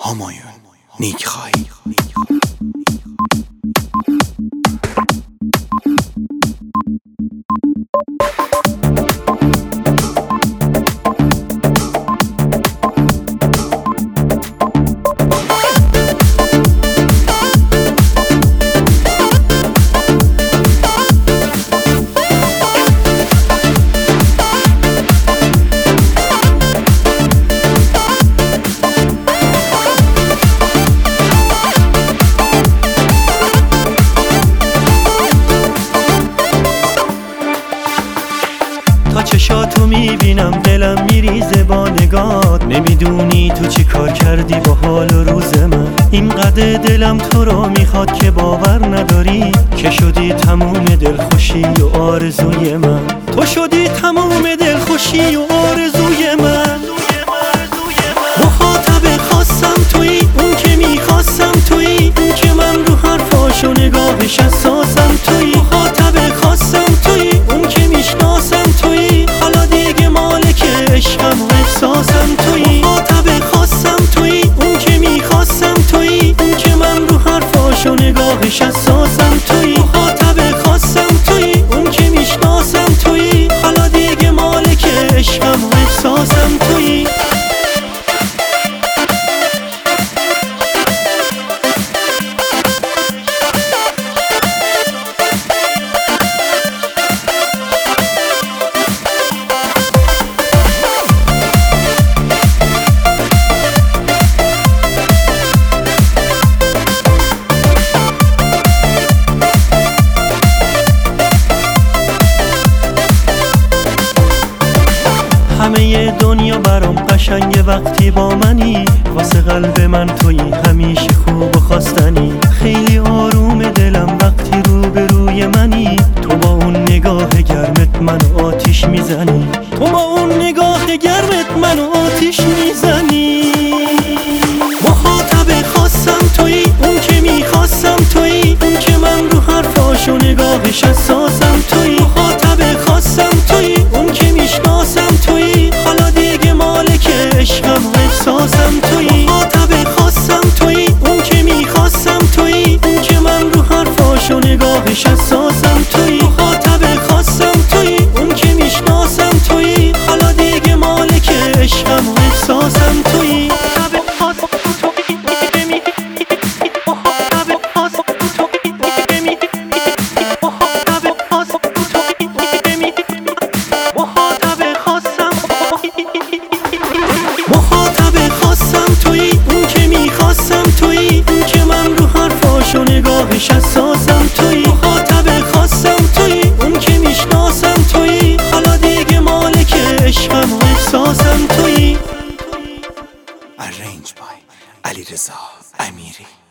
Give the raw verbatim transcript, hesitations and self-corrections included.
همایون نیکخوای. تا چشاتو میبینم دلم میریزه با نگات، نمیدونی تو چی کار کردی با حال و روز من. اینقدر دلم تو رو میخواد که باور نداری که شدی تموم دلخوشی و آرزوی من. تو شدی تموم دلخوشی و آرزوی من. مخاطب خواستم تویی، اون که میخواستم تویی، اون که من رو حرفاش و نگاهش اساسم تویی. مخاطب خواستم تویی، اون که میشناسم تویی، حالا دیگه مالک عشقم و احساسم تویی. مخاطب خواستم تویی، اون که میخواستم تویی، اون که من رو حرفاش و نگاهش اساسم تویی. مخاطب خواستم تویی، اون که میشناسم تویی، حالا دیگه مالک عشقم و احساسم تویی. همه دنیا برام قشنگه وقتی با منی، واسه قلب من تویی همیشه خوب و خواستنی. خیلی آروم دلم وقتی روبروی منی، تو با اون نگاه گرمت منو آتیش میزنی. تو با اون نگاه گرمت منو آتیش میزنی. مخاطب خواستم تویی، اون که میخواستم تویی، اون که من رو حرفاش و نگاهش اساسم تویی. مخاطب خواستم تویی، اون که میشناسم تویی، حالا دیگه مالک عشقم و احساسم تویی. مخاطب خواستم تویی، اون که میخواستم تویی، اون که من رو حرفاش و نگاهش اساسم تویی. مخاطب خواستم تویی، اون که میشناسم تویی، حالا دیگه مالک عشقم و احساسم تویی. مخاطب خواستم تویی، اون که میخواستم تویی، اون که من رو حرفاش و نگاهش اساسم تویی. مخاطب خواستم تویی، اون که میشناسم تویی، حالا دیگه مالک عشقم و احساسم تویی. Arranged by علیرضا امیری.